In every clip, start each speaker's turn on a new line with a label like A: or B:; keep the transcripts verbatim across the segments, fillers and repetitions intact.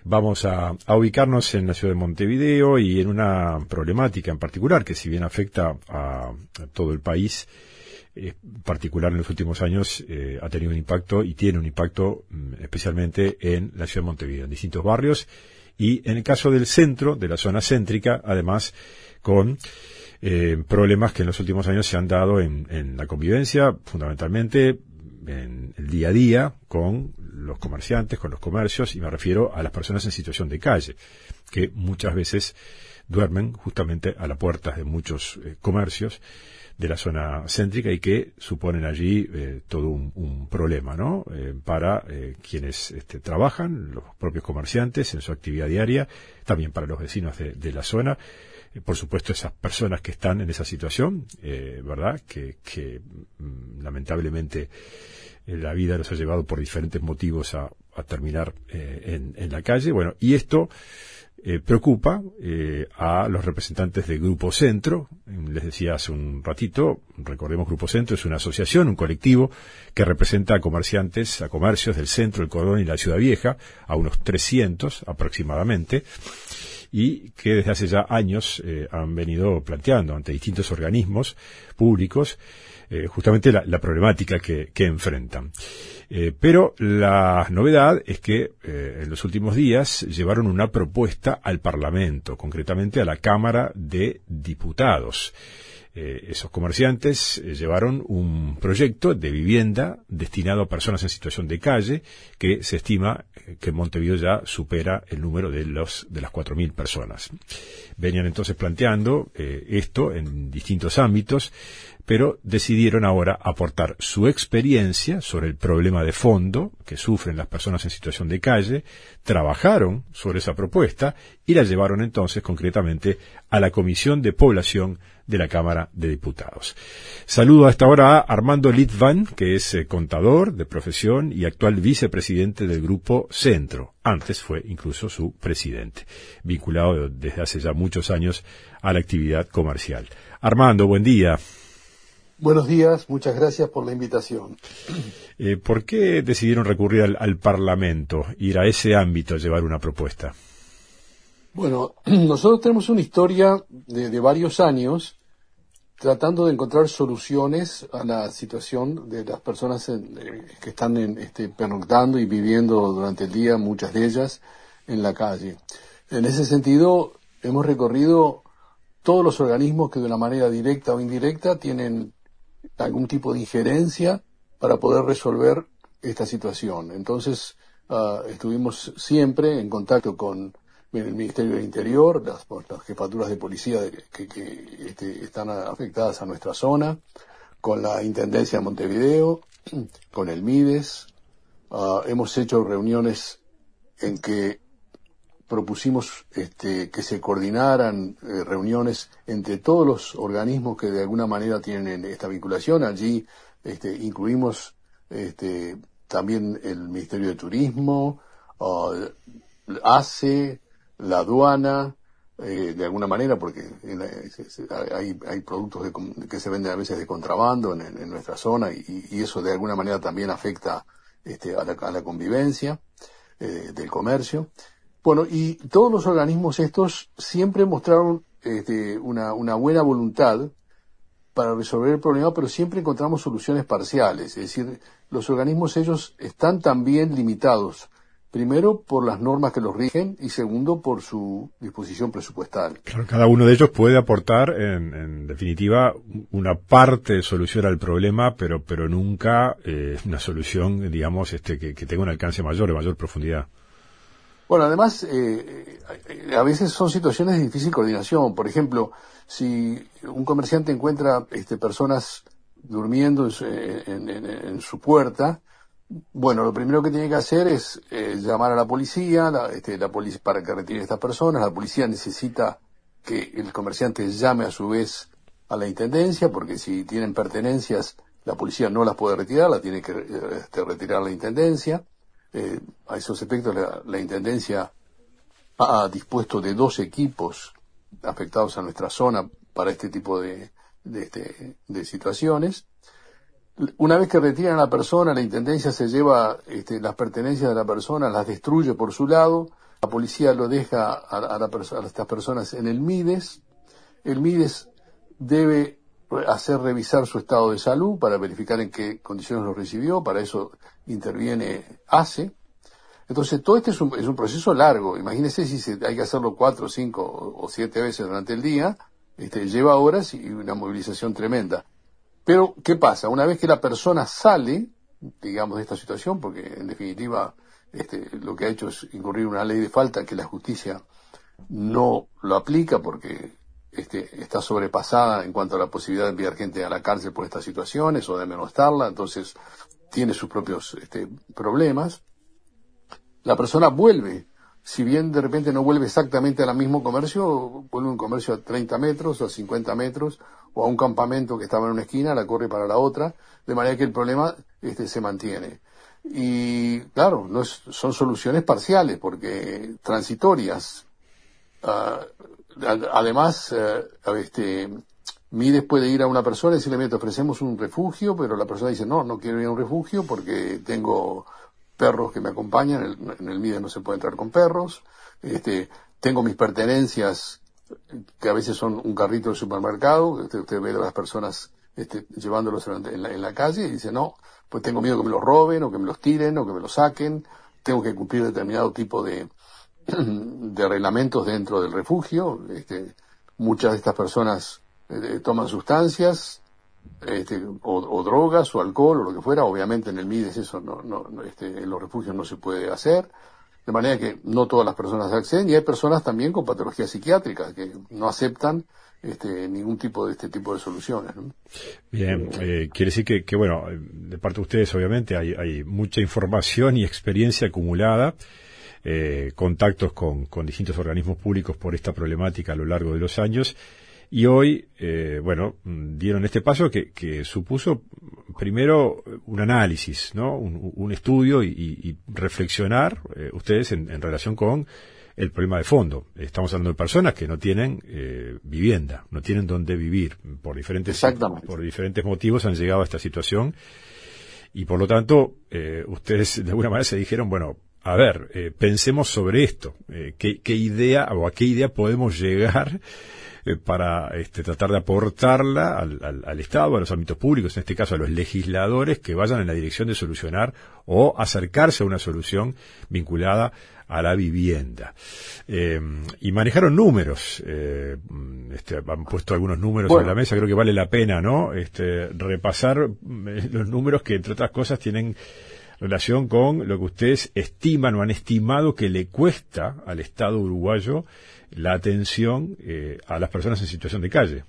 A: Vamos a, a ubicarnos en la ciudad de Montevideo y en una problemática en particular que, si bien afecta a, a todo el país, en particular en los últimos años eh, ha tenido un impacto y tiene un impacto mm, especialmente en la ciudad de Montevideo, en distintos barrios y en el caso del centro, de la zona céntrica, además con eh, problemas que en los últimos años se han dado en, en la convivencia, fundamentalmente en el día a día con los comerciantes, con los comercios, y me refiero a las personas en situación de calle, que muchas veces duermen justamente a las puertas de muchos eh, comercios de la zona céntrica y que suponen allí eh, todo un, un problema, ¿no? Eh, para eh, quienes este, trabajan, los propios comerciantes en su actividad diaria, también para los vecinos de, de la zona, eh, por supuesto esas personas que están en esa situación, eh, ¿verdad? Que, que mm, lamentablemente eh, la vida los ha llevado por diferentes motivos a, a terminar eh, en, en la calle. Bueno, y esto Eh, preocupa eh, a los representantes del Grupo Centro. Les decía hace un ratito, recordemos, Grupo Centro es una asociación, un colectivo que representa a comerciantes, a comercios del centro, el Cordón y la Ciudad Vieja, a unos trescientos aproximadamente, y que desde hace ya años eh, han venido planteando ante distintos organismos públicos eh, justamente la, la problemática que, que enfrentan. Eh, pero la novedad es que eh, en los últimos días llevaron una propuesta al Parlamento, concretamente a la Cámara de Diputados. Eh, esos comerciantes eh, llevaron un proyecto de vivienda destinado a personas en situación de calle que se estima eh, que en Montevideo ya supera el número de los de las cuatro mil personas. Venían entonces planteando eh, esto en distintos ámbitos, pero decidieron ahora aportar su experiencia sobre el problema de fondo que sufren las personas en situación de calle, trabajaron sobre esa propuesta y la llevaron entonces concretamente a la Comisión de Población de la Cámara de Diputados. Saludo a esta hora a Armando Litván, que es eh, contador de profesión y actual vicepresidente del Grupo Centro. Antes fue incluso su presidente, vinculado desde hace ya muchos años a la actividad comercial. Armando, buen día.
B: Buenos días, muchas gracias por la invitación.
A: Eh, ¿Por qué decidieron recurrir al, al Parlamento, ir a ese ámbito a llevar una propuesta?
B: Bueno, nosotros tenemos una historia de, de varios años tratando de encontrar soluciones a la situación de las personas en, eh, que están en, este, pernoctando y viviendo durante el día, muchas de ellas, en la calle. En ese sentido, hemos recorrido todos los organismos que de una manera directa o indirecta tienen algún tipo de injerencia para poder resolver esta situación. Entonces, uh, estuvimos siempre en contacto con el Ministerio del Interior, las, las jefaturas de policía de, que, que este, están afectadas a nuestra zona, con la Intendencia de Montevideo, con el MIDES. Uh, hemos hecho reuniones en que propusimos este, que se coordinaran eh, reuniones entre todos los organismos que de alguna manera tienen esta vinculación. Allí este, incluimos este, también el Ministerio de Turismo, uh, ACE, la aduana, eh, de alguna manera, porque en la, hay, hay productos de, que se venden a veces de contrabando en, en nuestra zona y, y eso de alguna manera también afecta este, a, la, a la convivencia eh, del comercio. Bueno, y todos los organismos estos siempre mostraron este, una, una buena voluntad para resolver el problema, pero siempre encontramos soluciones parciales. Es decir, los organismos ellos están también limitados, primero por las normas que los rigen y segundo por su disposición presupuestal.
A: Claro, cada uno de ellos puede aportar, en, en definitiva, una parte de solución al problema, pero pero nunca eh, una solución, digamos, este que, que tenga un alcance mayor, de mayor profundidad.
B: Bueno, además, eh, a veces son situaciones de difícil coordinación. Por ejemplo, si un comerciante encuentra este, personas durmiendo en su, en, en, en su puerta, bueno, lo primero que tiene que hacer es eh, llamar a la policía, la, este, la polic- para que retire a estas personas. La policía necesita que el comerciante llame a su vez a la intendencia, porque si tienen pertenencias, la policía no las puede retirar, la tiene que este, retirar la intendencia. Eh, a esos efectos la, la Intendencia ha dispuesto de dos equipos afectados a nuestra zona para este tipo de, de, de, de situaciones. Una vez que retiran a la persona, la Intendencia se lleva este, las pertenencias de la persona, las destruye por su lado, la policía lo deja a, a, la perso- a estas personas en el MIDES. El MIDES debe hacer revisar su estado de salud para verificar en qué condiciones lo recibió. Para eso interviene ACE. Entonces, todo este es un, es un proceso largo. Imagínense si se, hay que hacerlo cuatro, cinco o siete veces durante el día. Este, lleva horas y una movilización tremenda. Pero, ¿qué pasa? Una vez que la persona sale, digamos, de esta situación, porque en definitiva este, lo que ha hecho es incurrir una ley de falta que la justicia no lo aplica porque este, está sobrepasada en cuanto a la posibilidad de enviar gente a la cárcel por estas situaciones o de menostarla, entonces tiene sus propios este, problemas. La persona vuelve, si bien de repente no vuelve exactamente al mismo comercio, vuelve a un comercio a treinta metros o a cincuenta metros, o a un campamento que estaba en una esquina, la corre para la otra, de manera que el problema este, se mantiene. Y claro, no es, son soluciones parciales, porque transitorias. Uh, además, uh, este, Mides puede ir a una persona y decirle, mira, te ofrecemos un refugio, pero la persona dice, no, no quiero ir a un refugio porque tengo perros que me acompañan, en el, en el Mides no se puede entrar con perros, este, tengo mis pertenencias, que a veces son un carrito del supermercado, usted, usted ve a las personas este, llevándolos en la, en la calle y dice, no, pues tengo miedo que me los roben, o que me los tiren, o que me los saquen, tengo que cumplir determinado tipo de, de reglamentos dentro del refugio, este, muchas de estas personas eh, toman sustancias, este, o, o drogas, o alcohol, o lo que fuera, obviamente en el Mides eso no, no, no este, en los refugios no se puede hacer, de manera que no todas las personas acceden, y hay personas también con patologías psiquiátricas que no aceptan este, ningún tipo de este tipo de soluciones, ¿no?
A: Bien, eh, quiere decir que, que, bueno, de parte de ustedes obviamente hay, hay mucha información y experiencia acumulada, eh, contactos con, con distintos organismos públicos por esta problemática a lo largo de los años, y hoy, eh, bueno, dieron este paso que, que supuso primero un análisis, ¿no? Un, un estudio y, y reflexionar eh, ustedes en, en relación con el problema de fondo. Estamos hablando de personas que no tienen eh, vivienda, no tienen dónde vivir, por diferentes, por diferentes motivos han llegado a esta situación, y por lo tanto, eh, ustedes de alguna manera se dijeron, bueno, a ver, eh, pensemos sobre esto, eh, qué, qué idea o a qué idea podemos llegar eh, para este, tratar de aportarla al, al, al Estado, a los ámbitos públicos, en este caso a los legisladores, que vayan en la dirección de solucionar o acercarse a una solución vinculada a la vivienda. Eh, y manejaron números, eh, este, han puesto algunos números bueno. sobre la mesa, creo que vale la pena, ¿no? Este, repasar eh, los números que, entre otras cosas, tienen relación con lo que ustedes estiman o han estimado que le cuesta al Estado uruguayo la atención eh, a las personas en situación de calle.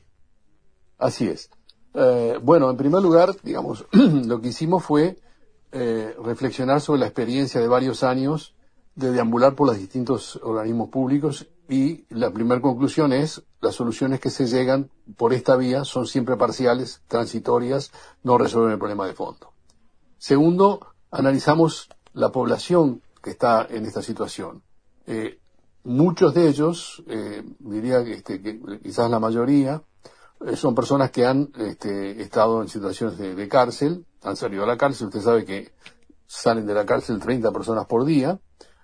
B: Así es. Eh, bueno, en primer lugar, digamos, lo que hicimos fue eh, reflexionar sobre la experiencia de varios años de deambular por los distintos organismos públicos, y la primera conclusión es las soluciones que se llegan por esta vía son siempre parciales, transitorias, no resuelven el problema de fondo. Segundo, analizamos la población que está en esta situación. Eh, muchos de ellos, eh, diría que, este, que quizás la mayoría, eh, son personas que han este, estado en situaciones de, de cárcel, han salido a la cárcel. Usted sabe que salen de la cárcel treinta personas por día,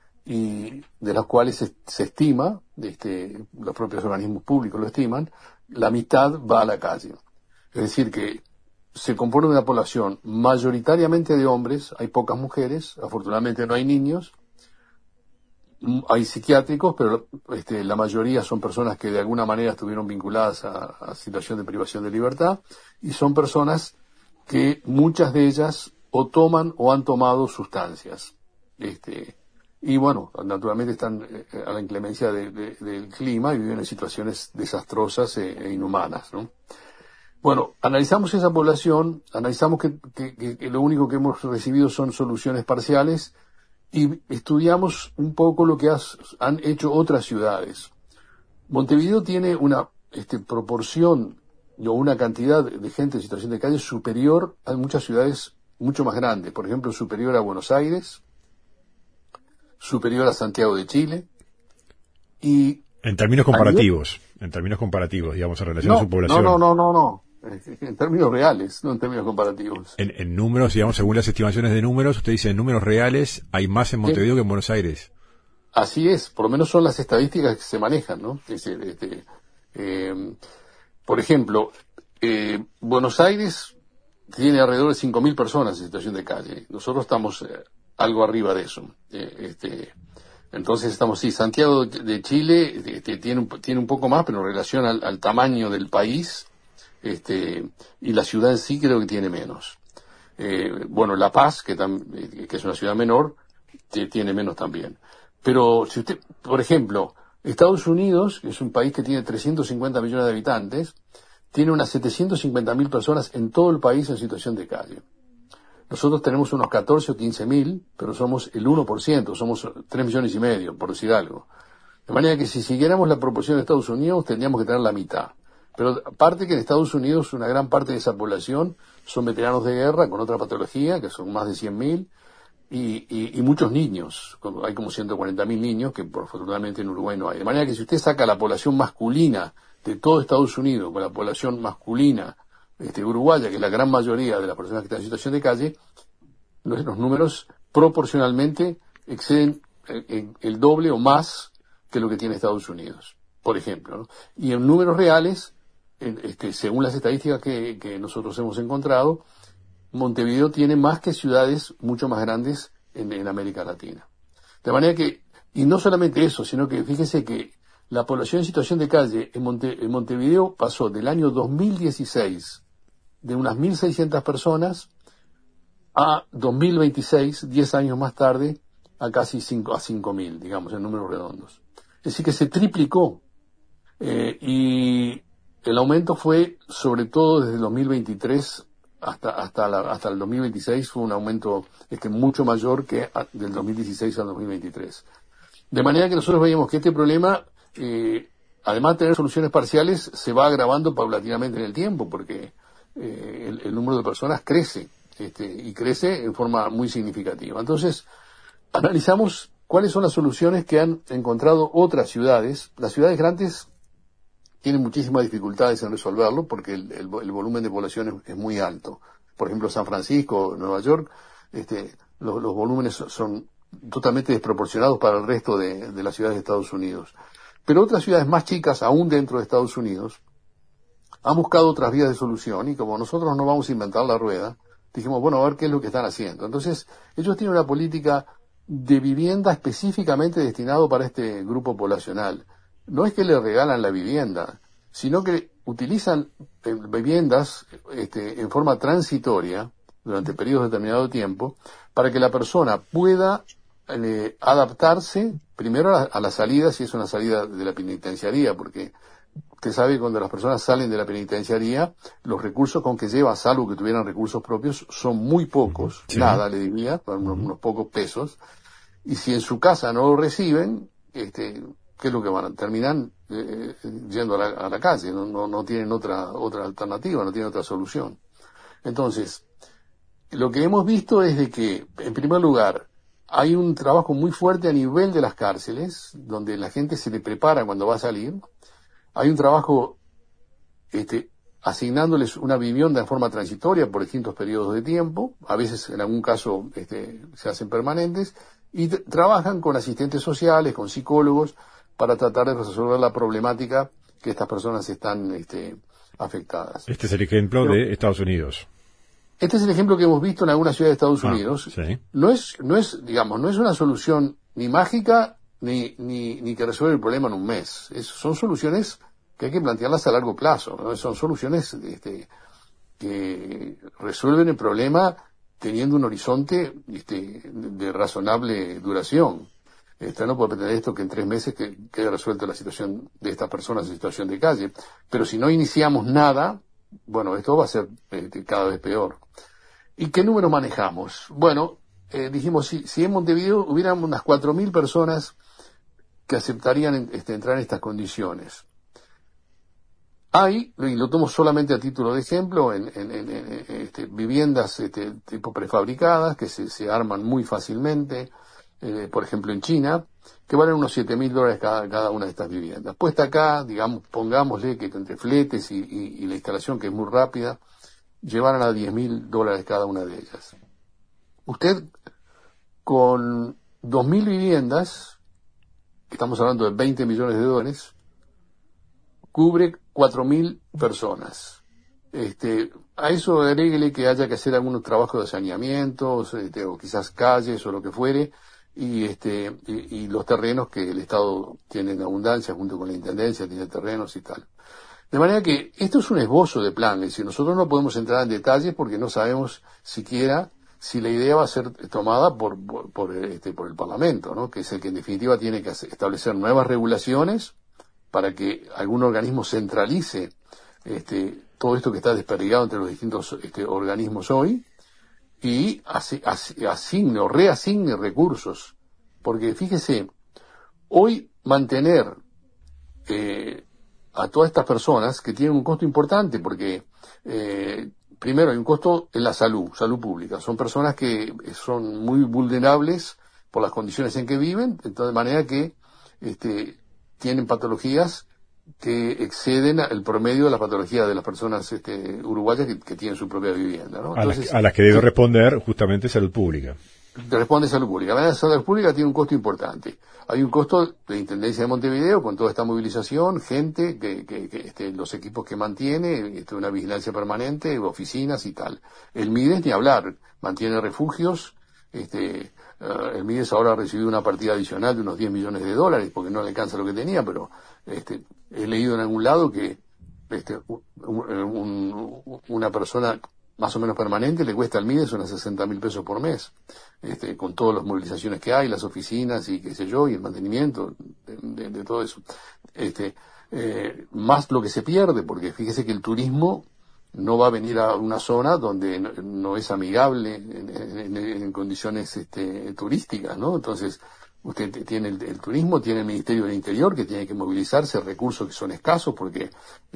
B: y de las cuales se, se estima, este, los propios organismos públicos lo estiman, la mitad va a la calle. Es decir que se compone de una población mayoritariamente de hombres, hay pocas mujeres, afortunadamente no hay niños, hay psiquiátricos, pero este, la mayoría son personas que de alguna manera estuvieron vinculadas a, a situación de privación de libertad, y son personas que muchas de ellas o toman o han tomado sustancias. Este, y bueno, naturalmente están eh, a la inclemencia de, de, del clima y viven en situaciones desastrosas e, e inhumanas, ¿no? Bueno, analizamos esa población, analizamos que, que, que lo único que hemos recibido son soluciones parciales, y estudiamos un poco lo que has, han hecho otras ciudades. Montevideo tiene una este, proporción o una cantidad de gente en situación de calle superior a muchas ciudades mucho más grandes. Por ejemplo, superior a Buenos Aires, superior a Santiago de Chile. Y
A: en términos comparativos, nivel, en términos comparativos, digamos, en relación
B: no,
A: a su población.
B: No, no, no, no, no. En términos reales, no en términos comparativos.
A: En, en números, digamos, según las estimaciones de números, usted dice en números reales hay más en Montevideo sí. que en Buenos Aires.
B: así es, por lo menos son las estadísticas que se manejan, ¿no? Es decir, este, eh, por ejemplo, eh, Buenos Aires tiene alrededor de cinco mil personas en situación de calle. Nosotros estamos eh, algo arriba de eso. Eh, este, entonces estamos, sí, Santiago de Chile este, tiene, un, tiene un poco más, pero en relación al, al tamaño del país, este, y la ciudad en sí creo que tiene menos. Eh, bueno, La Paz, que, tam, que es una ciudad menor, tiene menos también. Pero si usted, por ejemplo, Estados Unidos, que es un país que tiene trescientos cincuenta millones de habitantes, tiene unas setecientas cincuenta mil personas en todo el país en situación de calle. Nosotros tenemos unos catorce o quince mil, pero somos el uno por ciento, somos tres millones y medio, por decir algo. De manera que si siguiéramos la proporción de Estados Unidos, tendríamos que tener la mitad. Pero aparte que en Estados Unidos una gran parte de esa población son veteranos de guerra con otra patología, que son más de cien mil, y, y, y muchos niños. Hay como ciento cuarenta mil niños, que por afortunadamente en Uruguay no hay. De manera que si usted saca la población masculina de todo Estados Unidos con la población masculina este, uruguaya, que es la gran mayoría de las personas que están en situación de calle, los, los números proporcionalmente exceden el, el doble o más que lo que tiene Estados Unidos, por ejemplo, ¿no? Y en números reales, este, según las estadísticas que, que nosotros hemos encontrado, Montevideo tiene más que ciudades mucho más grandes en, en América Latina. De manera que, y no solamente eso, sino que fíjese que la población en situación de calle en, Monte, en Montevideo pasó del año dos mil dieciséis de unas mil seiscientas personas a dos mil veintiséis, diez años más tarde, a casi cinco, a cinco mil, digamos, en números redondos. Es decir, que se triplicó. Eh, y el aumento fue, sobre todo desde el dos mil veintitrés hasta hasta, la, hasta el dos mil veintiséis, fue un aumento este, mucho mayor que a, del dos mil dieciséis al dos mil veintitrés. De manera que nosotros veíamos que este problema, eh, además de tener soluciones parciales, se va agravando paulatinamente en el tiempo, porque eh, el, el número de personas crece, este, y crece en forma muy significativa. Entonces, analizamos cuáles son las soluciones que han encontrado otras ciudades. Las ciudades grandes tienen muchísimas dificultades en resolverlo porque el, el, el volumen de población es, es muy alto. Por ejemplo, San Francisco, Nueva York, este, los, los volúmenes son totalmente desproporcionados para el resto de, de las ciudades de Estados Unidos. Pero otras ciudades más chicas, aún dentro de Estados Unidos, han buscado otras vías de solución y como nosotros no vamos a inventar la rueda, dijimos, bueno, a ver qué es lo que están haciendo. Entonces, ellos tienen una política de vivienda específicamente destinado para este grupo poblacional. No es que le regalan la vivienda, sino que utilizan eh, viviendas este, en forma transitoria durante periodos determinados de tiempo para que la persona pueda eh, adaptarse primero a la, a la salida, si es una salida de la penitenciaría, porque usted sabe que cuando las personas salen de la penitenciaría, los recursos con que lleva, salvo que tuvieran recursos propios, son muy pocos, sí. Nada, le diría, unos, unos pocos pesos. Y si en su casa no lo reciben, este, ¿qué es lo que van a terminan eh, yendo a la, a la calle? No, no, no tienen otra otra alternativa, no tienen otra solución. Entonces, lo que hemos visto es de que, en primer lugar, hay un trabajo muy fuerte a nivel de las cárceles, donde la gente se le prepara cuando va a salir. Hay un trabajo este, asignándoles una vivienda en forma transitoria por distintos periodos de tiempo, a veces en algún caso este, se hacen permanentes, y t- trabajan con asistentes sociales, con psicólogos, para tratar de resolver la problemática que estas personas están este, afectadas.
A: Este es el ejemplo Pero, de Estados Unidos.
B: Este es el ejemplo que hemos visto en algunas ciudades de Estados
A: ah,
B: Unidos.
A: Sí.
B: No es, no es, digamos, no es una solución ni mágica ni, ni, ni que resuelve el problema en un mes. Es, son soluciones que hay que plantearlas a largo plazo, ¿no? Son soluciones este, que resuelven el problema teniendo un horizonte este, de razonable duración. Este, no puede pretender esto que en tres meses que, quede resuelta la situación de estas personas en situación de calle. Pero si no iniciamos nada, bueno, esto va a ser este, cada vez peor. ¿Y qué número manejamos? Bueno, eh, dijimos, si, si en Montevideo hubieran unas cuatro mil personas que aceptarían este, entrar en estas condiciones. Hay, y lo tomo solamente a título de ejemplo, en, en, en, en este, viviendas este, tipo prefabricadas que se, se arman muy fácilmente, eh, por ejemplo en China, que valen unos siete mil dólares cada, cada una de estas viviendas. Puesta acá, digamos, pongámosle que entre fletes y, y, y la instalación, que es muy rápida, llevaran a diez mil dólares cada una de ellas. Usted, con dos mil viviendas, estamos hablando de veinte millones de dólares, cubre cuatro mil personas. Este, a eso agréguele que haya que hacer algunos trabajos de saneamiento, este, o quizás calles o lo que fuere, y este y, y los terrenos que el Estado tiene en abundancia junto con la Intendencia, tiene terrenos y tal. De manera que esto es un esbozo de plan, es decir, nosotros no podemos entrar en detalles porque no sabemos siquiera si la idea va a ser tomada por por, por, este, por el Parlamento, ¿no? Que es el que en definitiva tiene que hacer, establecer nuevas regulaciones para que algún organismo centralice este, todo esto que está desperdigado entre los distintos este, organismos hoy y as, as, asigne o reasigne recursos. Porque fíjese, hoy mantener eh, a todas estas personas que tienen un costo importante, porque eh, primero hay un costo en la salud, salud pública. Son personas que son muy vulnerables por las condiciones en que viven, entonces de manera que este, tienen patologías que exceden el promedio de las patologías de las personas este, uruguayas que, que tienen su propia vivienda, ¿no? Entonces,
A: a, las, a las que debe responder justamente salud pública.
B: Responde salud pública. La salud pública tiene un costo importante. Hay un costo de Intendencia de Montevideo con toda esta movilización, gente, que, que, que este, los equipos que mantiene, este, una vigilancia permanente, oficinas y tal. El MIDES ni hablar, mantiene refugios. Este, uh, el MIDES ahora ha recibido una partida adicional de unos diez millones de dólares porque no le alcanza lo que tenía, pero este, he leído en algún lado que este, un, un, una persona más o menos permanente le cuesta al MIDES unas sesenta mil pesos por mes, este, con todas las movilizaciones que hay, las oficinas y qué sé yo, y el mantenimiento de, de, de todo eso. Este, eh, más lo que se pierde, porque fíjese que el turismo no va a venir a una zona donde no, no es amigable en, en, en condiciones este, turísticas, ¿no? Entonces, usted tiene el, el turismo, tiene el Ministerio del Interior que tiene que movilizarse, recursos que son escasos porque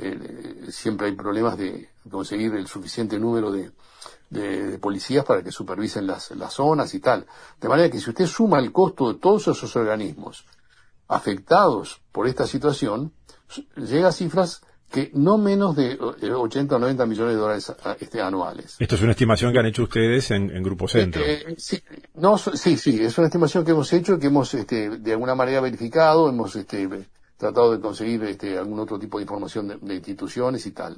B: eh, siempre hay problemas de conseguir el suficiente número de, de, de policías para que supervisen las, las zonas y tal. De manera que si usted suma el costo de todos esos organismos afectados por esta situación, llega a cifras que no menos de ochenta o noventa millones de dólares este, anuales.
A: Esto es una estimación que han hecho ustedes en, en Grupo Centro.
B: Eh, sí, no, sí, sí, es una estimación que hemos hecho, que hemos este, de alguna manera verificado, hemos este, tratado de conseguir este, algún otro tipo de información de, de instituciones y tal.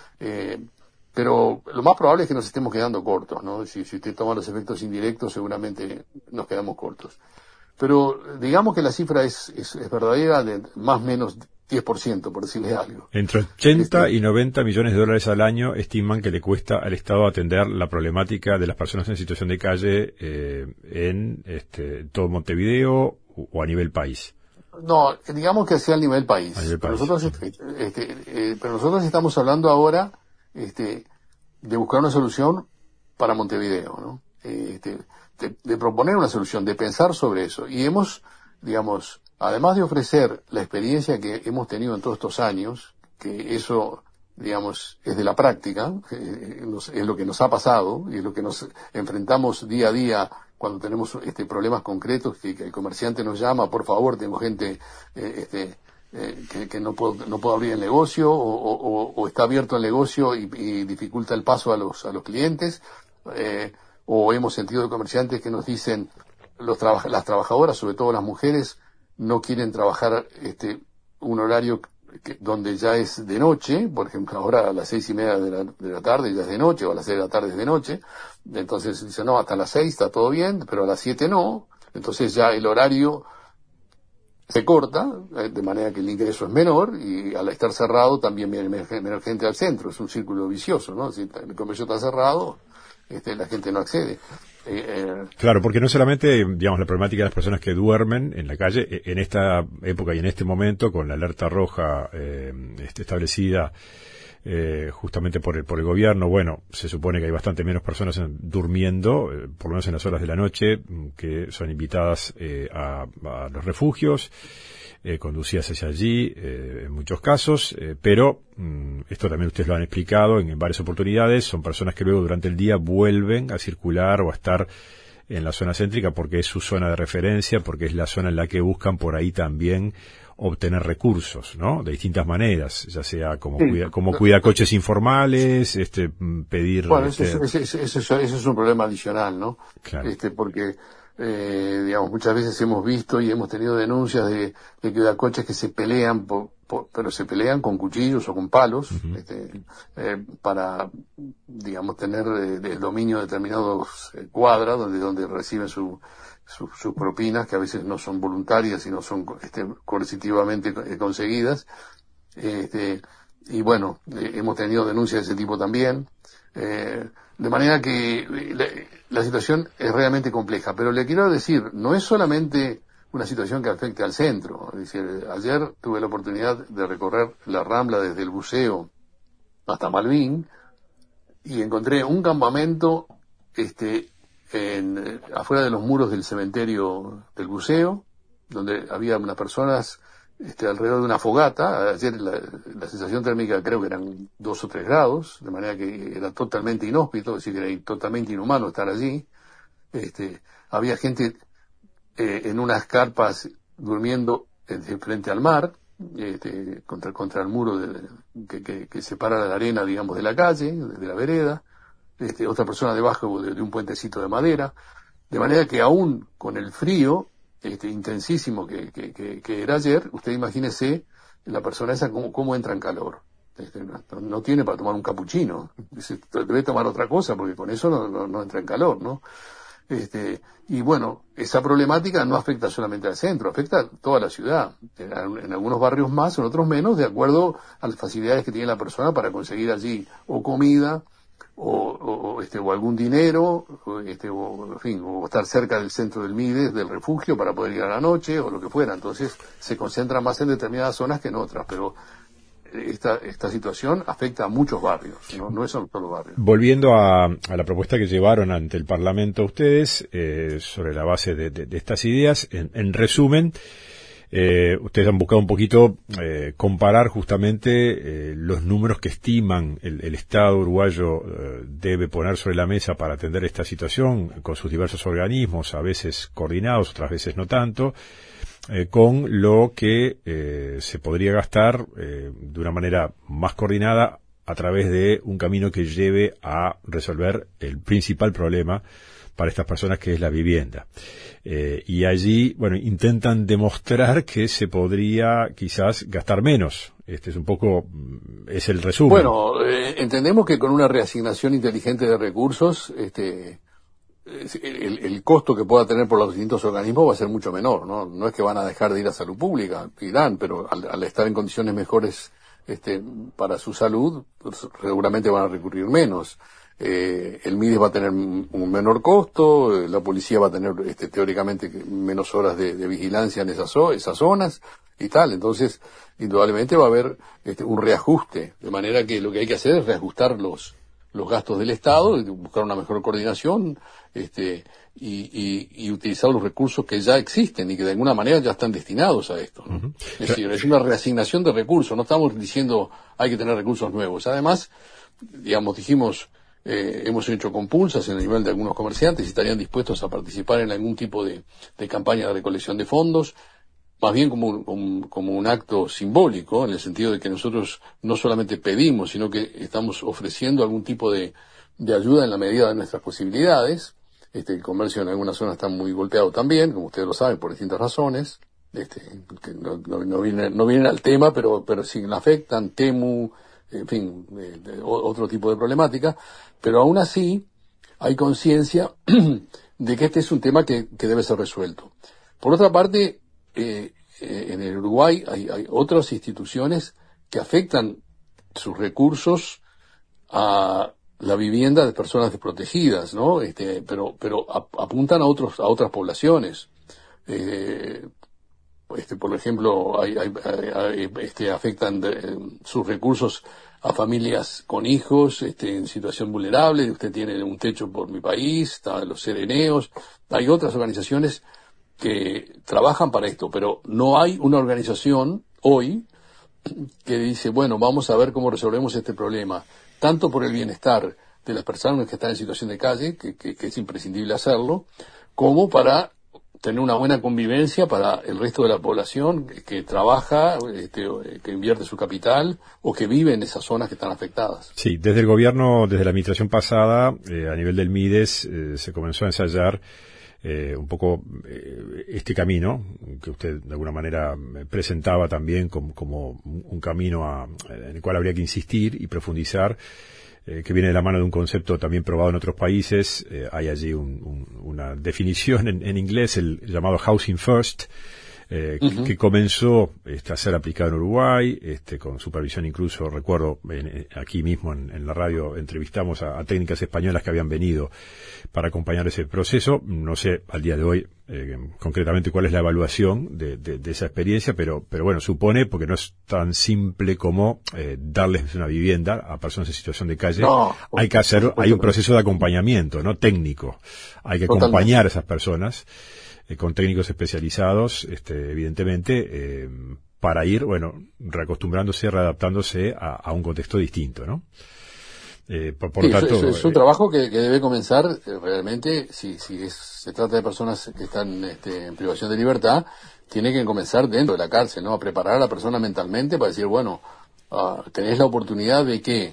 B: Eh, pero lo más probable es que nos estemos quedando cortos, ¿no? Si, si usted toma los efectos indirectos, seguramente nos quedamos cortos. Pero digamos que la cifra es, es, es verdadera, de más o menos diez por ciento, por decirle algo.
A: Entre ochenta y noventa millones de dólares al año estiman que le cuesta al Estado atender la problemática de las personas en situación de calle eh, en este, todo Montevideo o a nivel país.
B: No, digamos que sea a nivel país.
A: A nivel
B: pero,
A: país.
B: Nosotros, este, este, eh, pero nosotros estamos hablando ahora este, de buscar una solución para Montevideo, ¿no? Este, de, de proponer una solución, de pensar sobre eso. Y hemos, digamos, además de ofrecer la experiencia que hemos tenido en todos estos años, que eso, digamos, es de la práctica, eh, es lo que nos ha pasado y es lo que nos enfrentamos día a día cuando tenemos este, problemas concretos, que, que el comerciante nos llama, por favor, tengo gente eh, este, eh, que, que no puedo, no puedo abrir el negocio, o, o, o está abierto el negocio y, y dificulta el paso a los, a los clientes, eh, o hemos sentido de comerciantes que nos dicen, los traba- las trabajadoras, sobre todo las mujeres, no quieren trabajar este un horario que, donde ya es de noche, por ejemplo, ahora a las seis y media de la, de la tarde ya es de noche, o a las seis de la tarde es de noche, entonces dicen, no, hasta las seis está todo bien, pero a las siete no, entonces ya el horario se corta, eh, de manera que el ingreso es menor, y al estar cerrado también viene menor gente al centro, es un círculo vicioso, ¿no? Si el comercio está cerrado, este, la gente no accede. Eh, eh,
A: Claro, porque no solamente, digamos, la problemática de las personas que duermen en la calle, en esta época y en este momento, con la alerta roja eh, establecida eh, justamente por el, por el gobierno, bueno, se supone que hay bastante menos personas en, durmiendo, eh, por lo menos en las horas de la noche, que son invitadas eh, a, a los refugios, eh, conducidas hacia allí, eh, en muchos casos, eh, pero mm, esto también ustedes lo han explicado en, en varias oportunidades, son personas que luego durante el día vuelven a circular o a estar en la zona céntrica porque es su zona de referencia, porque es la zona en la que buscan por ahí también obtener recursos, ¿no? De distintas maneras, ya sea como
B: Sí.
A: cuida, como cuida coches informales, este, pedir...
B: Bueno,
A: este,
B: ese, ese, ese, ese- ese es un problema adicional, ¿no?
A: Claro.
B: Este, porque Eh, digamos, muchas veces hemos visto y hemos tenido denuncias de, de que hay coches que se pelean, por, por, pero se pelean con cuchillos o con palos, uh-huh. este, eh, para, digamos, tener eh, el dominio de determinados eh, cuadras donde, donde reciben su, su, sus propinas, que a veces no son voluntarias, sino son este, coercitivamente conseguidas. Este, y bueno, eh, hemos tenido denuncias de ese tipo también. Eh, de manera que la, la situación es realmente compleja, pero le quiero decir, no es solamente una situación que afecte al centro. Es decir, ayer tuve la oportunidad de recorrer la Rambla desde el Buceo hasta Malvin y encontré un campamento este, en, afuera de los muros del cementerio del Buceo, donde había unas personas Este, alrededor de una fogata. Ayer la, la sensación térmica creo que eran dos o tres grados, de manera que era totalmente inhóspito, es decir, que era totalmente inhumano estar allí. Este, había gente eh, en unas carpas durmiendo eh, frente al mar, este, contra, contra el muro de, que, que, que separa la arena, digamos, de la calle, de, de la vereda. Este, otra persona debajo de, de un puentecito de madera, de manera que aún con el frío Este, intensísimo que, que, que, que era ayer, usted imagínese la persona esa cómo, cómo entra en calor. Este, no, no tiene para tomar un capuchino, debe tomar otra cosa porque con eso no, no, no entra en calor, ¿no? Este, y bueno, esa problemática no afecta solamente al centro, afecta a toda la ciudad, en, en algunos barrios más, en otros menos, de acuerdo a las facilidades que tiene la persona para conseguir allí o comida, O, o, este, o algún dinero, o, este, o, en fin, o estar cerca del centro del Mides, del refugio, para poder ir a la noche, o lo que fuera. Entonces, se concentra más en determinadas zonas que en otras, pero esta, esta situación afecta a muchos barrios, no, no es solo los barrios.
A: Volviendo a, a la propuesta que llevaron ante el Parlamento ustedes, eh, sobre la base de, de, de estas ideas, en, en resumen, Eh, ustedes han buscado un poquito eh, comparar justamente eh, los números que estiman el, el Estado uruguayo eh, debe poner sobre la mesa para atender esta situación con sus diversos organismos, a veces coordinados, otras veces no tanto, eh, con lo que eh, se podría gastar eh, de una manera más coordinada a través de un camino que lleve a resolver el principal problema para estas personas, que es la vivienda. Eh, y allí, bueno, intentan demostrar que se podría quizás gastar menos. Este es un poco, es el resumen.
B: Bueno, eh, entendemos que con una reasignación inteligente de recursos, este, el, el costo que pueda tener por los distintos organismos va a ser mucho menor, ¿no? No es que van a dejar de ir a salud pública, irán, pero al, al estar en condiciones mejores este, para su salud, pues, seguramente van a recurrir menos. Eh, el Mides va a tener un menor costo, eh, la policía va a tener este, teóricamente menos horas de, de vigilancia en esas, esas zonas y tal. Entonces, indudablemente va a haber este, un reajuste, de manera que lo que hay que hacer es reajustar los, los gastos del Estado, y buscar una mejor coordinación este, y, y, y utilizar los recursos que ya existen y que de alguna manera ya están destinados a esto, ¿no? Uh-huh. Es decir, es una reasignación de recursos, no estamos diciendo hay que tener recursos nuevos. Además, digamos, dijimos... Eh, hemos hecho compulsas en el nivel de algunos comerciantes y estarían dispuestos a participar en algún tipo de, de campaña de recolección de fondos, más bien como un, como, como un acto simbólico, en el sentido de que nosotros no solamente pedimos, sino que estamos ofreciendo algún tipo de, de ayuda en la medida de nuestras posibilidades. Este, el comercio en algunas zonas está muy golpeado también, como ustedes lo saben, por distintas razones, este, que no, no, no, vienen, no vienen al tema, pero, pero sí le afectan, Temu, en fin, eh, otro tipo de problemática, pero aún así hay conciencia de que este es un tema que, que debe ser resuelto. Por otra parte, eh, eh, en el Uruguay hay, hay otras instituciones que afectan sus recursos a la vivienda de personas desprotegidas, ¿no? Este, pero, pero ap- apuntan a otros, a otras poblaciones. Eh, Este, por ejemplo, hay, hay, hay, este, afectan de, sus recursos a familias con hijos este, en situación vulnerable. Usted tiene un techo por mi país, está los Sereneos. Hay otras organizaciones que trabajan para esto, pero no hay una organización hoy que dice, bueno, vamos a ver cómo resolvemos este problema, tanto por el bienestar de las personas que están en situación de calle, que, que, que es imprescindible hacerlo, como para tener una buena convivencia para el resto de la población que, que trabaja, este, que invierte su capital o que vive en esas zonas que están afectadas.
A: Sí, desde el gobierno, desde la administración pasada, eh, a nivel del Mides, eh, se comenzó a ensayar eh, un poco eh, este camino que usted de alguna manera presentaba también como, como un camino a, en el cual habría que insistir y profundizar, eh, que viene de la mano de un concepto también probado en otros países. Eh, hay allí un, un, una definición en, en inglés, el llamado Housing First, Eh, uh-huh. que, que comenzó este, a ser aplicado en Uruguay, este, con supervisión incluso, recuerdo, en, aquí mismo en, en la radio entrevistamos a, a técnicas españolas que habían venido para acompañar ese proceso. No sé al día de hoy eh, concretamente cuál es la evaluación de, de, de esa experiencia, pero, pero bueno, supone, porque no es tan simple como eh, darles una vivienda a personas en situación de calle, no, hay que hacer, hay un proceso de acompañamiento, no técnico, hay que acompañar a esas personas Eh, con técnicos especializados, este, evidentemente, eh, para ir, bueno, reacostumbrándose, readaptándose a, a un contexto distinto, ¿no? Eh, por, por
B: sí,
A: tanto,
B: es, es un eh, trabajo que, que debe comenzar eh, realmente, si, si es, se trata de personas que están este, en privación de libertad, tiene que comenzar dentro de la cárcel, ¿no? A preparar a la persona mentalmente para decir, bueno, uh, tenés la oportunidad de que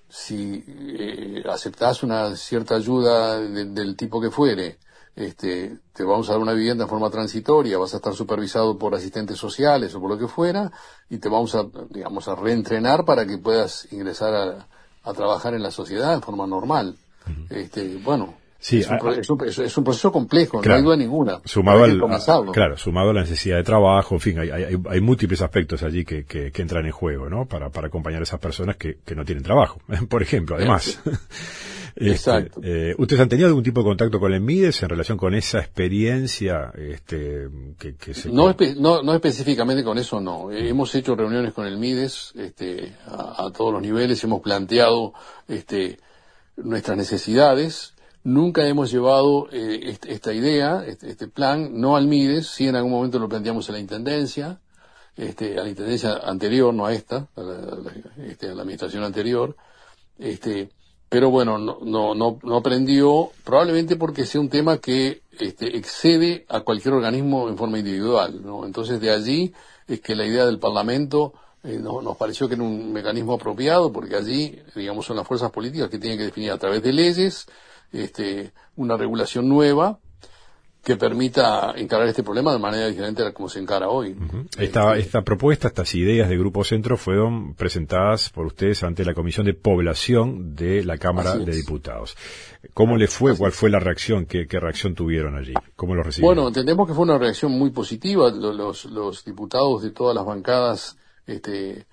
B: si eh, aceptás una cierta ayuda de, del tipo que fuere, Este, te vamos a dar una vivienda en forma transitoria, vas a estar supervisado por asistentes sociales o por lo que fuera, y te vamos a, digamos, a reentrenar para que puedas ingresar a, a trabajar en la sociedad en forma normal. Uh-huh. Este, bueno,
A: sí,
B: es, un,
A: a,
B: es, un, es un proceso complejo,
A: claro,
B: no hay duda ninguna.
A: Sumado al, a, claro, sumado a la necesidad de trabajo, en fin, hay, hay, hay múltiples aspectos allí que, que, que entran en juego, ¿no? Para, para acompañar a esas personas que, que no tienen trabajo, por ejemplo, además. Este,
B: Exacto.
A: Eh, ¿Ustedes han tenido algún tipo de contacto con el MIDES en relación con esa experiencia? Este, que, que se...
B: no, espe no, no específicamente con eso, no. Eh, hemos hecho reuniones con el MIDES este, a, a todos los niveles, hemos planteado este, nuestras necesidades. Nunca hemos llevado eh, este, esta idea, este, este plan, no al MIDES, sí en algún momento lo planteamos a la Intendencia, este, a la Intendencia anterior, no a esta, a la, a la, este, a la administración anterior, este, pero bueno, no, no, no, no aprendió, probablemente porque sea un tema que este, excede a cualquier organismo en forma individual, ¿no? Entonces de allí es que la idea del Parlamento eh, no, nos pareció que era un mecanismo apropiado, porque allí, digamos, son las fuerzas políticas que tienen que definir a través de leyes este, una regulación nueva que permita encarar este problema de manera diferente a como se encara hoy.
A: Uh-huh. Esta, esta propuesta, estas ideas de Grupo Centro fueron presentadas por ustedes ante la Comisión de Población de la Cámara de Diputados. ¿Cómo le fue? ¿Cuál fue la reacción? ¿Qué, qué reacción tuvieron allí? ¿Cómo lo recibieron?
B: Bueno, entendemos que fue una reacción muy positiva. Los, los diputados de todas las bancadas este,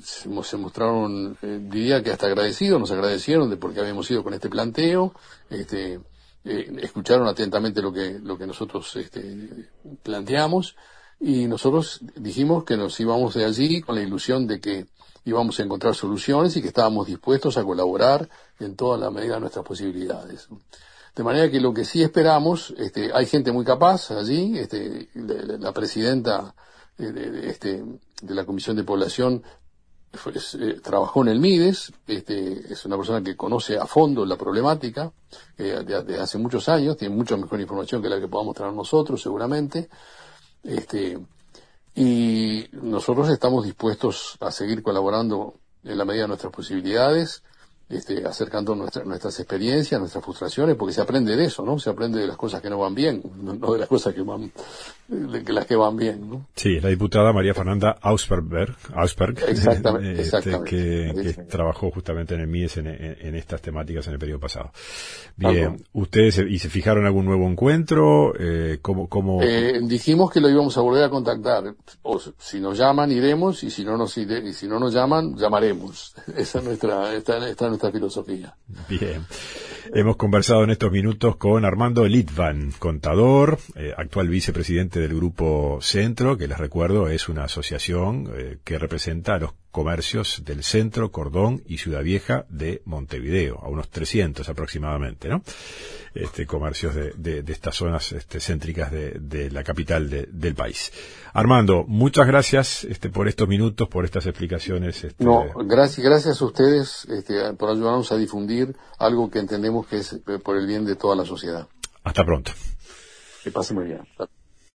B: se mostraron, eh, diría que hasta agradecidos, nos agradecieron de por qué habíamos ido con este planteo. Este, Eh, escucharon atentamente lo que lo que nosotros este, planteamos, y nosotros dijimos que nos íbamos de allí con la ilusión de que íbamos a encontrar soluciones y que estábamos dispuestos a colaborar en toda la medida de nuestras posibilidades. De manera que lo que sí esperamos, este, hay gente muy capaz allí, este, la, la presidenta de, de, este, de la Comisión de Población Fue, eh, trabajó en el MIDES, este, es una persona que conoce a fondo la problemática eh, de, de hace muchos años, tiene mucha mejor información que la que podamos traer nosotros seguramente, este, y nosotros estamos dispuestos a seguir colaborando en la medida de nuestras posibilidades, este, acercando nuestra, nuestras experiencias, nuestras frustraciones, porque se aprende de eso, ¿no? Se aprende de las cosas que no van bien, no, no de las cosas que van, de que las que van bien, ¿no?
A: Sí, la diputada María Fernanda Ausperberg, Ausperg,
B: exactamente,
A: este,
B: exactamente.
A: Que, que
B: sí.
A: trabajó justamente en el MIDES en, en, en estas temáticas en el periodo pasado. Bien, Algo. ¿Ustedes se, y se fijaron algún nuevo encuentro? Eh, ¿cómo, cómo...
B: Eh, dijimos que lo íbamos a volver a contactar. O, si nos llaman, iremos, y si no nos ire, y si no nos llaman, llamaremos. Esa es nuestra, esta, esta es nuestra filosofía.
A: Bien. Hemos conversado en estos minutos con Armando Litvan, contador, eh, actual vicepresidente del Grupo Centro, que les recuerdo es una asociación eh, que representa a los comercios del Centro, Cordón y Ciudad Vieja de Montevideo, a unos trescientos aproximadamente, ¿no? Este, comercios de, de, de estas zonas este, céntricas de, de la capital de, del país. Armando, muchas gracias este, por estos minutos, por estas explicaciones. Este...
B: No, gracias, gracias a ustedes este, por ayudarnos a difundir algo que entendemos que es por el bien de toda la sociedad.
A: Hasta pronto.
B: Que pase muy bien.